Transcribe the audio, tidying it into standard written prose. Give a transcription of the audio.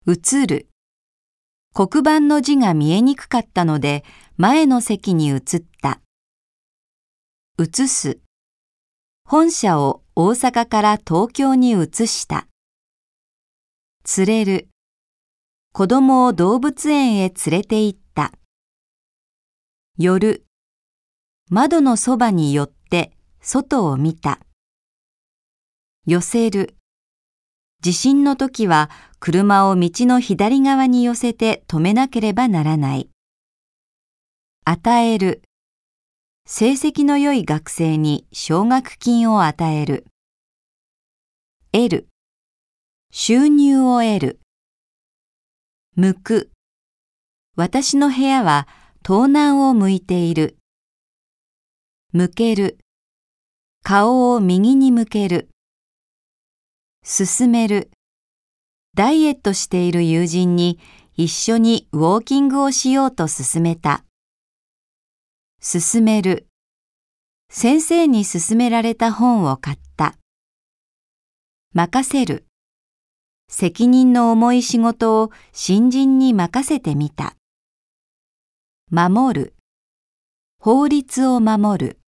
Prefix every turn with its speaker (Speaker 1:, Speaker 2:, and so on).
Speaker 1: 映る。黒板の字が見えにくかったので、前の席に移った。移す。本社を大阪から東京に移した。連れる。子供を動物園へ連れて行った。寄る。窓のそばに寄って外を見た。寄せる。地震の時は車を道の左側に寄せて止めなければならない。与える。成績の良い学生に奨学金を与える。得る。収入を得る。向く。私の部屋は東南を向いている。向ける。顔を右に向ける。進める。ダイエットしている友人に一緒にウォーキングをしようと勧めた。勧める。先生に勧められた本を買った。任せる。責任の重い仕事を新人に任せてみた。守る。法律を守る。